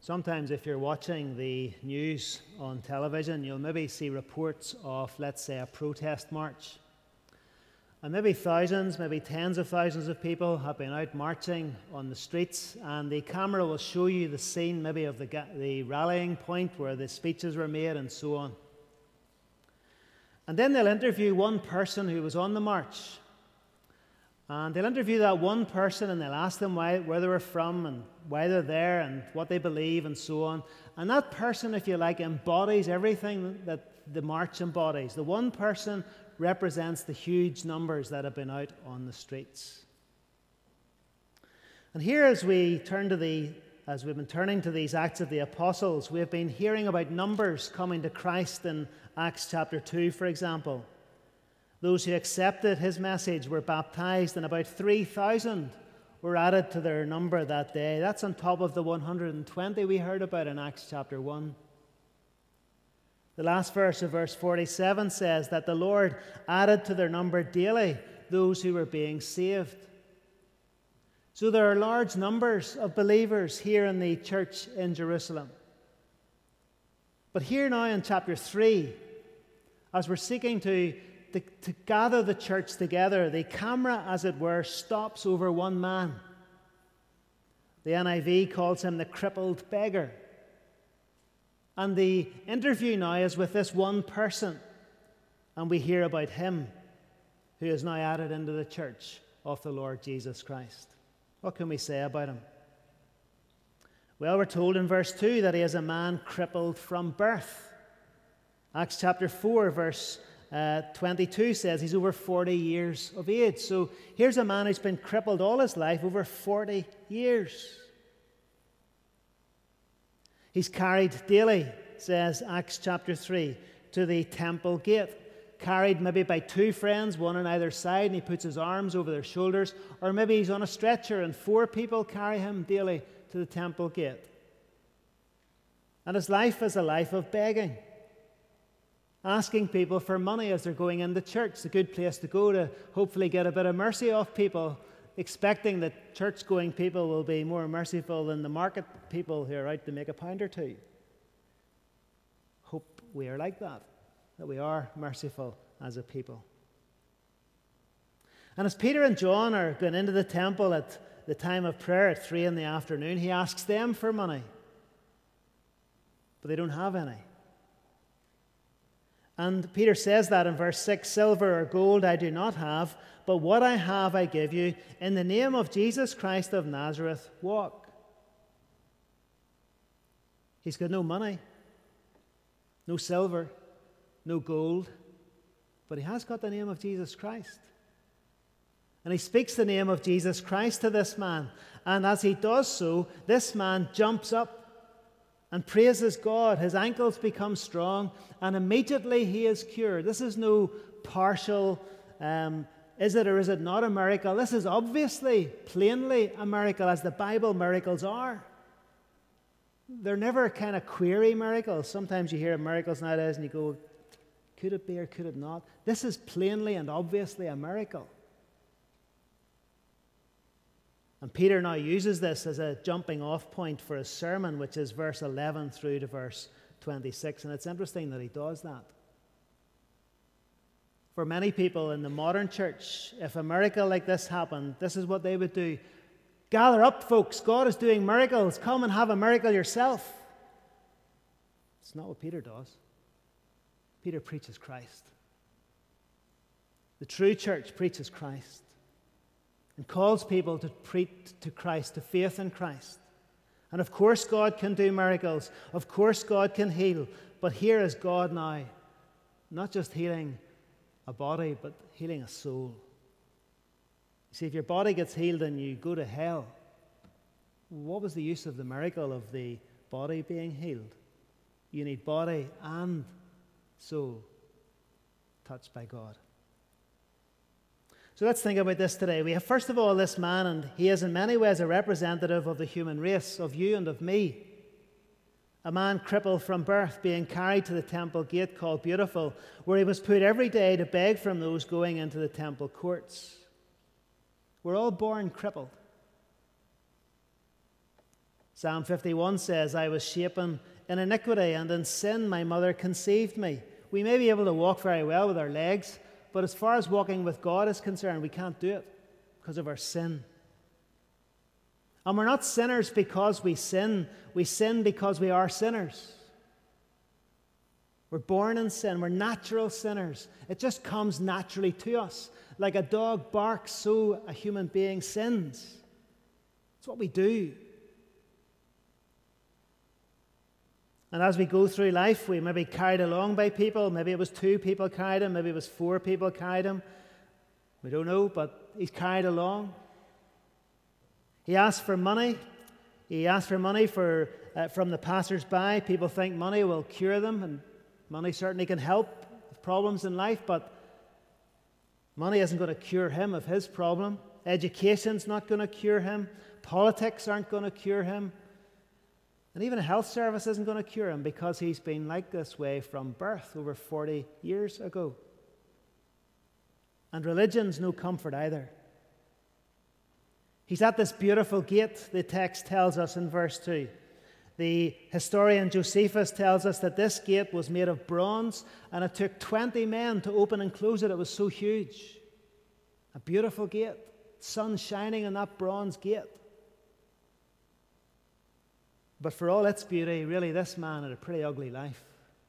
Sometimes if you're watching the news on television, you'll maybe see reports of, let's say, a protest march. And maybe thousands, maybe tens of thousands of people have been out marching on the streets, and the camera will show you the scene maybe of the rallying point where the speeches were made and so on. And then they'll interview one person who was on the march. And they'll interview that one person and they'll ask them where they were from and why they're there and what they believe and so on. And that person, if you like, embodies everything that the march embodies. The one person represents the huge numbers that have been out on the streets. And here as we've been turning to these Acts of the Apostles, we've been hearing about numbers coming to Christ in Acts chapter 2, for example. Those who accepted his message were baptized, and about 3,000 were added to their number that day. That's on top of the 120 we heard about in Acts chapter 1. The last verse of verse 47 says that the Lord added to their number daily those who were being saved. So there are large numbers of believers here in the church in Jerusalem. But here now in chapter 3, as we're seeking to gather the church together, the camera, as it were, stops over one man. The NIV calls him the crippled beggar. And the interview now is with this one person, and we hear about him who is now added into the church of the Lord Jesus Christ. What can we say about him? Well, we're told in verse 2 that he is a man crippled from birth. Acts chapter 4, verse 22 says he's over 40 years of age. So here's a man who's been crippled all his life, over 40 years. He's carried daily, says Acts chapter 3, to the temple gate. Carried maybe by two friends, one on either side, and he puts his arms over their shoulders. Or maybe he's on a stretcher and 4 people carry him daily to the temple gate. And his life is a life of begging. Asking people for money as they're going into church. It's a good place to go to hopefully get a bit of mercy off people, expecting that church-going people will be more merciful than the market people who are out to make a pound or two. Hope we are like that we are merciful as a people. And as Peter and John are going into the temple at the time of prayer at 3 p.m, he asks them for money. But they don't have any. And Peter says that in verse 6, "Silver or gold I do not have, but what I have I give you. In the name of Jesus Christ of Nazareth, walk." He's got no money, no silver, no gold, but he has got the name of Jesus Christ. And he speaks the name of Jesus Christ to this man. And as he does so, this man jumps up and praises God. His ankles become strong, and immediately he is cured. This is no partial, is it or is it not a miracle? This is obviously, plainly a miracle, as the Bible miracles are. They're never kind of query miracles. Sometimes you hear of miracles nowadays and you go, could it be or could it not? This is plainly and obviously a miracle. And Peter now uses this as a jumping off point for his sermon, which is verse 11 through to verse 26. And it's interesting that he does that. For many people in the modern church, if a miracle like this happened, this is what they would do. Gather up, folks. God is doing miracles. Come and have a miracle yourself. It's not what Peter does. Peter preaches Christ. The true church preaches Christ and calls people to preach to Christ, to faith in Christ. And of course God can do miracles. Of course God can heal. But here is God now, not just healing a body, but healing a soul. You see, if your body gets healed and you go to hell, what was the use of the miracle of the body being healed? You need body and soul touched by God. So let's think about this today. We have, first of all, this man, and he is in many ways a representative of the human race, of you and of me. A man crippled from birth, being carried to the temple gate called Beautiful, where he was put every day to beg from those going into the temple courts. We're all born crippled. Psalm 51 says, I was shapen in iniquity, and in sin my mother conceived me. We may be able to walk very well with our legs, but as far as walking with God is concerned, we can't do it because of our sin. And we're not sinners because we sin because we are sinners. We're born in sin. We're natural sinners. It just comes naturally to us. Like a dog barks, so a human being sins. It's what we do. And as we go through life, we may be carried along by people. Maybe it was 2 people carried him. Maybe it was 4 people carried him. We don't know, but he's carried along. He asked for money. He asked for money from the passers-by. People think money will cure them, and money certainly can help with problems in life, but money isn't going to cure him of his problem. Education's not going to cure him. Politics aren't going to cure him. And even a health service isn't going to cure him because he's been like this way from birth over 40 years ago. And religion's no comfort either. He's at this beautiful gate, the text tells us in verse 2. The historian Josephus tells us that this gate was made of bronze, and it took 20 men to open and close it. It was so huge. A beautiful gate, sun shining on that bronze gate. But for all its beauty, really, this man had a pretty ugly life.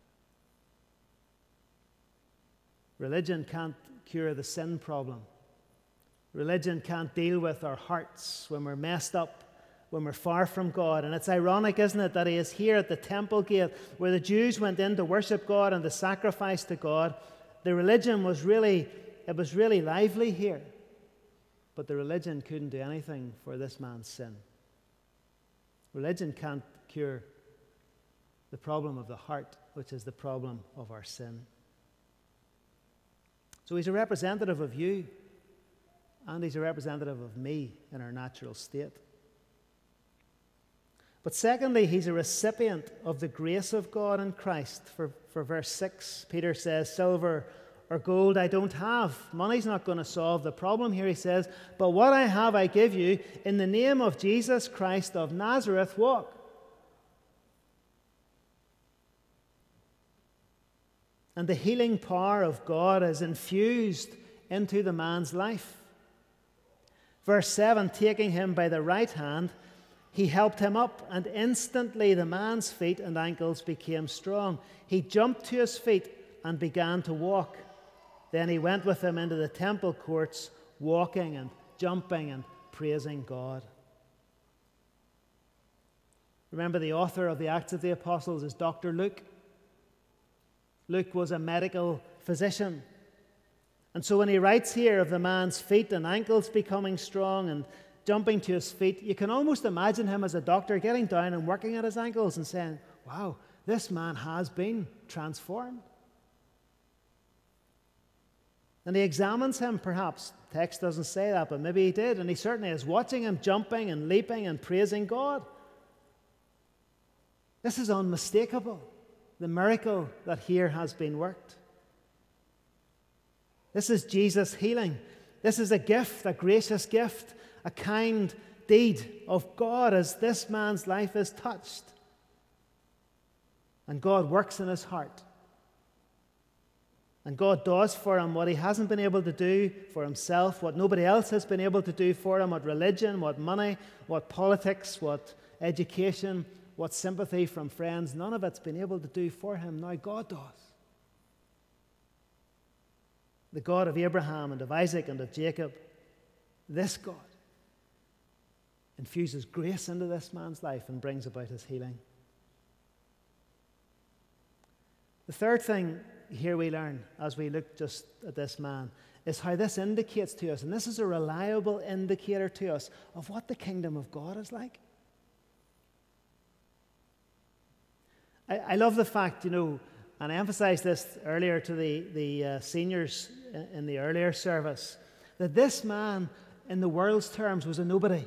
Religion can't cure the sin problem. Religion can't deal with our hearts when we're messed up, when we're far from God. And it's ironic, isn't it, that he is here at the temple gate where the Jews went in to worship God and to sacrifice to God. The religion was really lively here. But the religion couldn't do anything for this man's sin. Religion can't cure the problem of the heart, which is the problem of our sin. So he's a representative of you, and he's a representative of me in our natural state. But secondly, he's a recipient of the grace of God in Christ. For verse 6, Peter says, silver or gold I don't have. Money's not going to solve the problem here, he says. But what I have I give you. In the name of Jesus Christ of Nazareth, walk. And the healing power of God is infused into the man's life. Verse 7, taking him by the right hand, he helped him up, and instantly the man's feet and ankles became strong. He jumped to his feet and began to walk. Then he went with him into the temple courts, walking and jumping and praising God. Remember, the author of the Acts of the Apostles is Dr. Luke. Luke was a medical physician. And so when he writes here of the man's feet and ankles becoming strong and jumping to his feet, you can almost imagine him as a doctor getting down and working at his ankles and saying, wow, this man has been transformed. And he examines him, perhaps. The text doesn't say that, but maybe he did. And he certainly is watching him jumping and leaping and praising God. This is unmistakable, the miracle that here has been worked. This is Jesus' healing. This is a gift, a gracious gift, a kind deed of God as this man's life is touched. And God works in his heart. And God does for him what he hasn't been able to do for himself, what nobody else has been able to do for him, what religion, what money, what politics, what education, what sympathy from friends, none of it's been able to do for him. Now God does. The God of Abraham and of Isaac and of Jacob, this God infuses grace into this man's life and brings about his healing. The third thing here we learn as we look just at this man is how this indicates to us, and this is a reliable indicator to us of what the kingdom of God is like. I love the fact, and I emphasized this earlier to the seniors in the earlier service, that this man, in the world's terms, was a nobody.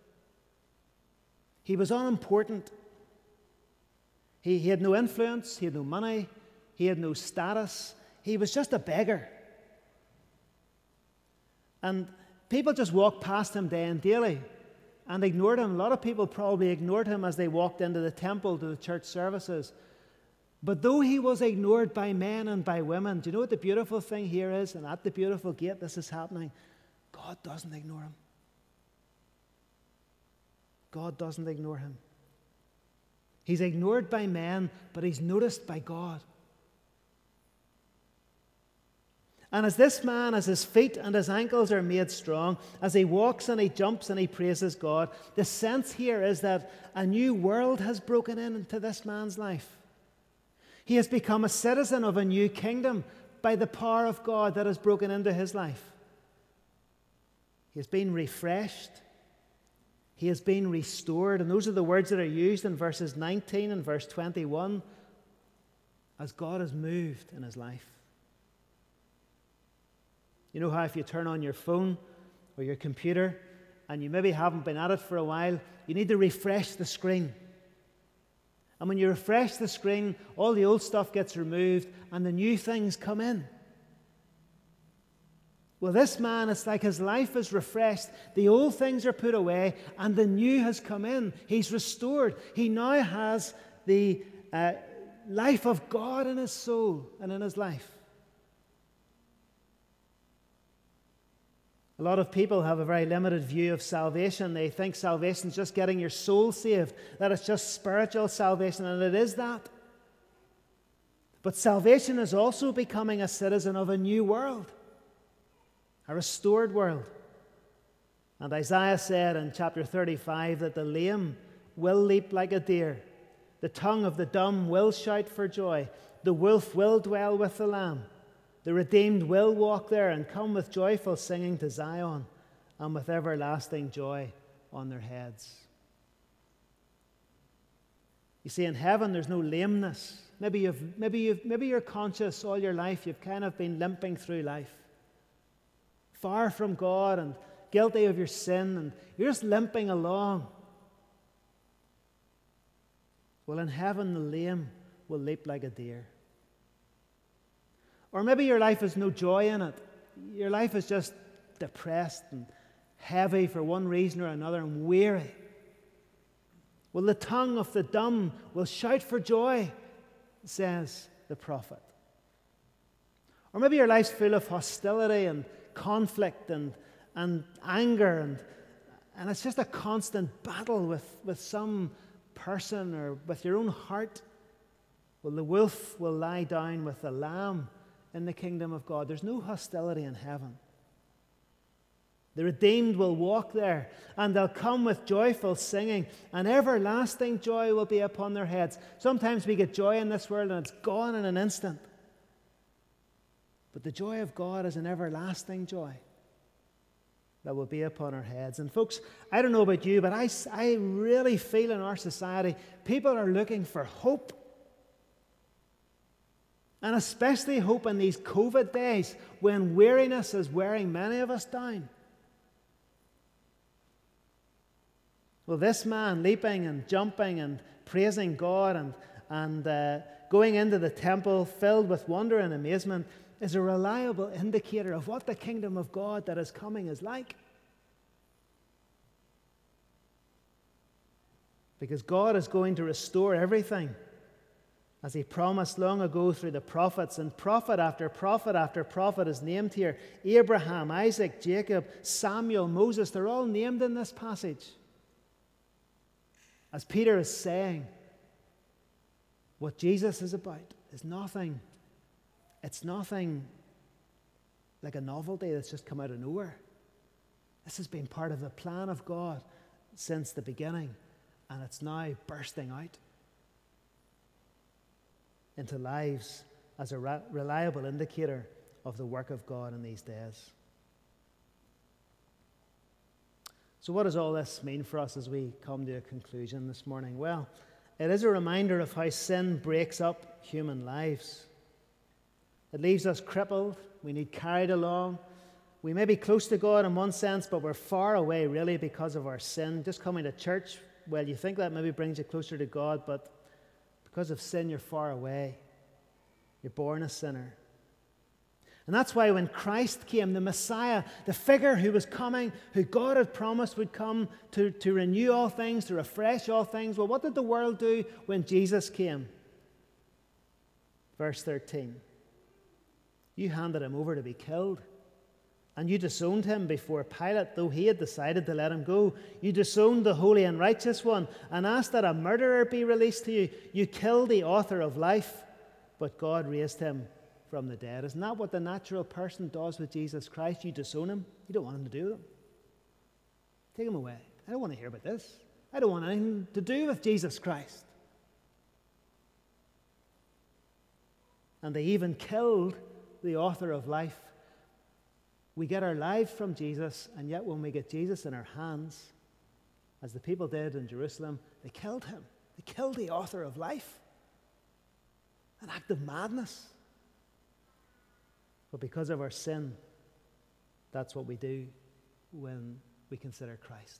He was unimportant. He had no influence, he had no money, he had no status. He was just a beggar. And people just walked past him day and daily. and ignored him. A lot of people probably ignored him as they walked into the temple to the church services. But though he was ignored by men and by women, do you know what the beautiful thing here is? And at the beautiful gate, this is happening. God doesn't ignore him. God doesn't ignore him. He's ignored by men, but he's noticed by God. And as this man, as his feet and his ankles are made strong, as he walks and he jumps and he praises God, the sense here is that a new world has broken into this man's life. He has become a citizen of a new kingdom by the power of God that has broken into his life. He has been refreshed. He has been restored. And those are the words that are used in verses 19 and verse 21 as God has moved in his life. You know how if you turn on your phone or your computer and you maybe haven't been at it for a while, you need to refresh the screen. And when you refresh the screen, all the old stuff gets removed and the new things come in. Well, this man, it's like his life is refreshed. The old things are put away and the new has come in. He's restored. He now has the life of God in his soul and in his life. A lot of people have a very limited view of salvation. They think salvation is just getting your soul saved, that it's just spiritual salvation, and it is that. But salvation is also becoming a citizen of a new world, a restored world. And Isaiah said in chapter 35 that the lame will leap like a deer, the tongue of the dumb will shout for joy, the wolf will dwell with the lamb. The redeemed will walk there and come with joyful singing to Zion and with everlasting joy on their heads. You see, in heaven there's no lameness. Maybe you're conscious all your life you've kind of been limping through life, far from God and guilty of your sin, and you're just limping along. Well, in heaven the lame will leap like a deer. Or maybe your life has no joy in it. Your life is just depressed and heavy for one reason or another and weary. Well, the tongue of the dumb will shout for joy, says the prophet. Or maybe your life's full of hostility and conflict and anger and it's just a constant battle with some person or with your own heart. Well, the wolf will lie down with the lamb in the kingdom of God. There's no hostility in heaven. The redeemed will walk there, and they'll come with joyful singing, and everlasting joy will be upon their heads. Sometimes we get joy in this world, and it's gone in an instant. But the joy of God is an everlasting joy that will be upon our heads. And folks, I don't know about you, but I really feel in our society, people are looking for hope. And especially hope in these COVID days when weariness is wearing many of us down. Well, this man leaping and jumping and praising God and going into the temple filled with wonder and amazement is a reliable indicator of what the kingdom of God that is coming is like. Because God is going to restore everything, as he promised long ago through the prophets, and prophet after prophet after prophet is named here. Abraham, Isaac, Jacob, Samuel, Moses, they're all named in this passage. As Peter is saying, what Jesus is about is nothing. It's nothing like a novelty that's just come out of nowhere. This has been part of the plan of God since the beginning, and it's now bursting out into lives as a reliable indicator of the work of God in these days. So what does all this mean for us as we come to a conclusion this morning? Well, it is a reminder of how sin breaks up human lives. It leaves us crippled. We need carried along. We may be close to God in one sense, but we're far away really because of our sin. Just coming to church, well, you think that maybe brings you closer to God, but because of sin, you're far away. You're born a sinner. And that's why when Christ came, the Messiah, the figure who was coming, who God had promised would come to renew all things, to refresh all things, well, what did the world do when Jesus came? Verse 13. You handed him over to be killed, and you disowned him before Pilate, though he had decided to let him go. You disowned the holy and righteous one and asked that a murderer be released to you. You killed the author of life, but God raised him from the dead. Isn't that what the natural person does with Jesus Christ? You disown him. You don't want him to do with him. Take him away. I don't want to hear about this. I don't want anything to do with Jesus Christ. And they even killed the author of life. We get our lives from Jesus, and yet when we get Jesus in our hands, as the people did in Jerusalem, they killed him. They killed the author of life. An act of madness. But because of our sin, that's what we do when we consider Christ.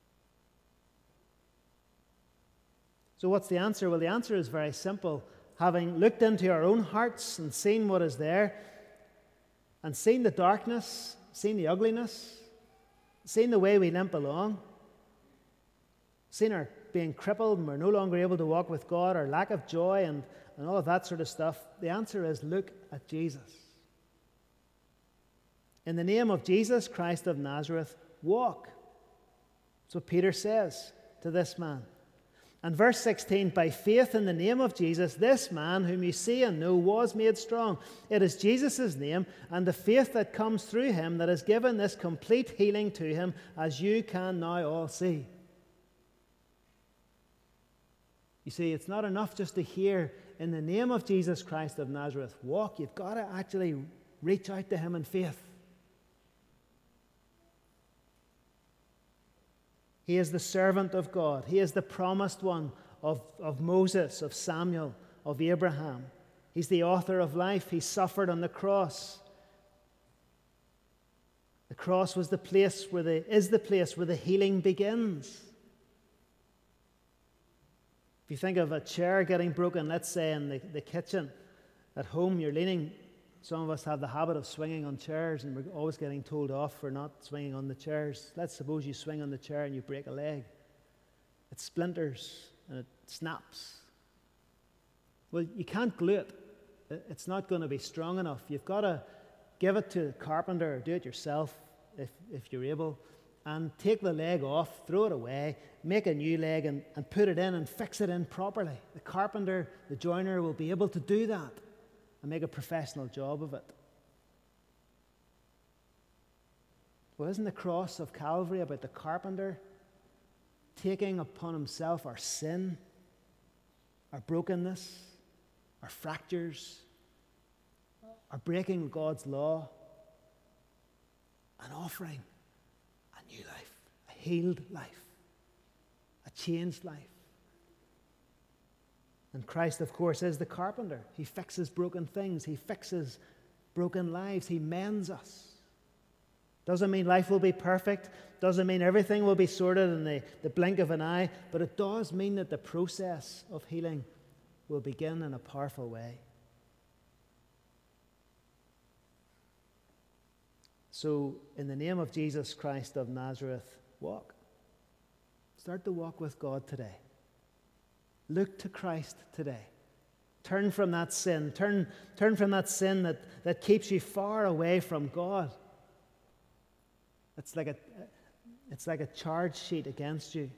So what's the answer? Well, the answer is very simple. Having looked into our own hearts and seen what is there, and seen the darkness, seen the ugliness, seen the way we limp along, seen our being crippled and we're no longer able to walk with God, our lack of joy and all of that sort of stuff, the answer is look at Jesus. In the name of Jesus Christ of Nazareth, walk. That's what Peter says to this man. And verse 16, by faith in the name of Jesus, this man whom you see and know was made strong. It is Jesus' name and the faith that comes through him that has given this complete healing to him, as you can now all see. You see, it's not enough just to hear, in the name of Jesus Christ of Nazareth, walk. You've got to actually reach out to him in faith. He is the servant of God. He is the promised one of Moses, of Samuel, of Abraham. He's the author of life. He suffered on the cross. The cross was the place is the place where the healing begins. If you think of a chair getting broken, let's say in the kitchen, at home you're leaning. Some of us have the habit of swinging on chairs, and we're always getting told off for not swinging on the chairs. Let's suppose you swing on the chair and you break a leg. It splinters and it snaps. Well, you can't glue it. It's not going to be strong enough. You've got to give it to a carpenter or do it yourself if you're able, and take the leg off, throw it away, make a new leg and put it in and fix it in properly. The carpenter, the joiner will be able to do that and make a professional job of it. Well, isn't the cross of Calvary about the carpenter taking upon himself our sin, our brokenness, our fractures, our breaking God's law, and offering a new life, a healed life, a changed life? And Christ, of course, is the carpenter. He fixes broken things. He fixes broken lives. He mends us. Doesn't mean life will be perfect. Doesn't mean everything will be sorted in the blink of an eye. But it does mean that the process of healing will begin in a powerful way. So, in the name of Jesus Christ of Nazareth, walk. Start to walk with God today. Look to Christ today. Turn from that sin. Turn from that sin that keeps you far away from God. It's like a charge sheet against you.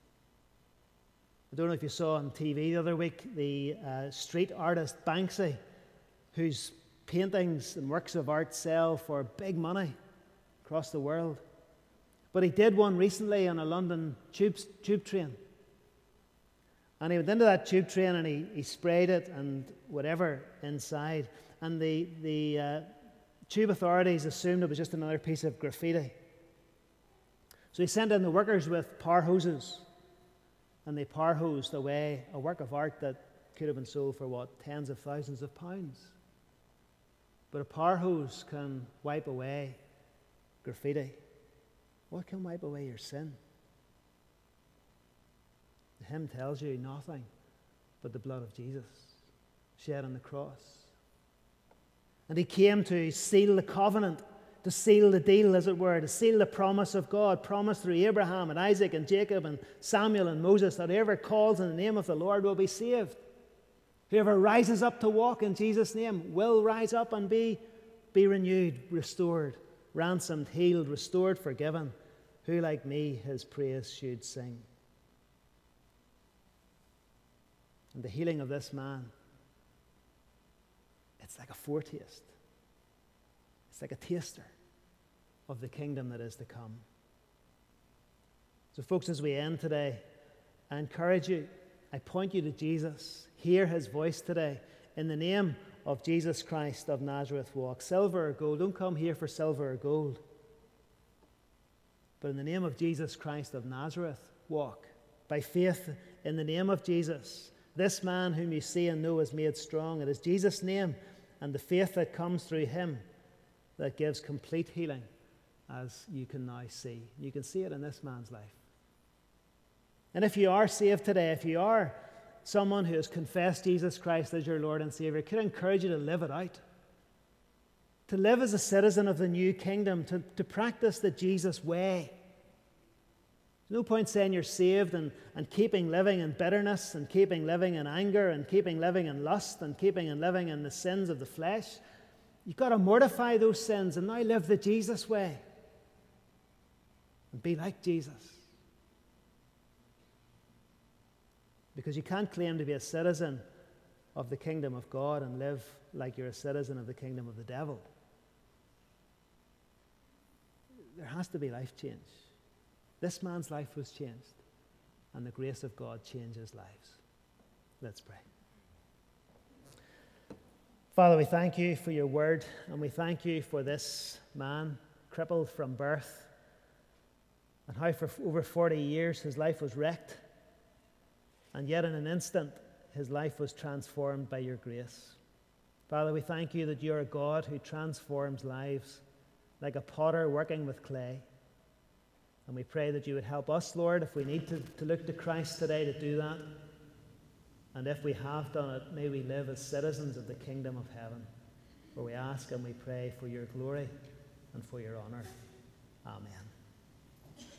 I don't know if you saw on TV the other week the street artist Banksy, whose paintings and works of art sell for big money across the world. But he did one recently on a London tube train. And he went into that tube train and he sprayed it and whatever inside. And the tube authorities assumed it was just another piece of graffiti. So he sent in the workers with power hoses. And they power hosed away a work of art that could have been sold for, tens of thousands of pounds. But a power hose can wipe away graffiti. What can wipe away your sin? The hymn tells you nothing but the blood of Jesus shed on the cross. And he came to seal the covenant, to seal the deal, as it were, to seal the promise of God, promised through Abraham and Isaac and Jacob and Samuel and Moses, that whoever calls in the name of the Lord will be saved. Whoever rises up to walk in Jesus' name will rise up and be renewed, restored, ransomed, healed, restored, forgiven. Who like me his praise should sing? And the healing of this man, it's like a foretaste. It's like a taster of the kingdom that is to come. So folks, as we end today, I encourage you, I point you to Jesus. Hear his voice today. In the name of Jesus Christ of Nazareth, walk. Silver or gold, don't come here for silver or gold. But in the name of Jesus Christ of Nazareth, walk. By faith in the name of Jesus, this man whom you see and know is made strong. It is Jesus' name and the faith that comes through him that gives complete healing, as you can now see. You can see it in this man's life. And if you are saved today, if you are someone who has confessed Jesus Christ as your Lord and Savior, could I encourage you to live it out? To live as a citizen of the new kingdom, to practice the Jesus way. There's no point saying you're saved and keeping living in bitterness and keeping living in anger and keeping living in lust and keeping and living in the sins of the flesh. You've got to mortify those sins and now live the Jesus way and be like Jesus. Because you can't claim to be a citizen of the kingdom of God and live like you're a citizen of the kingdom of the devil. There has to be life change. This man's life was changed, and the grace of God changes lives. Let's pray. Father, we thank you for your word, and we thank you for this man, crippled from birth, and how for over 40 years his life was wrecked, and yet in an instant his life was transformed by your grace. Father, we thank you that you're a God who transforms lives like a potter working with clay. And we pray that you would help us, Lord, if we need to look to Christ today to do that. And if we have done it, may we live as citizens of the kingdom of heaven, where we ask and we pray for your glory and for your honor. Amen.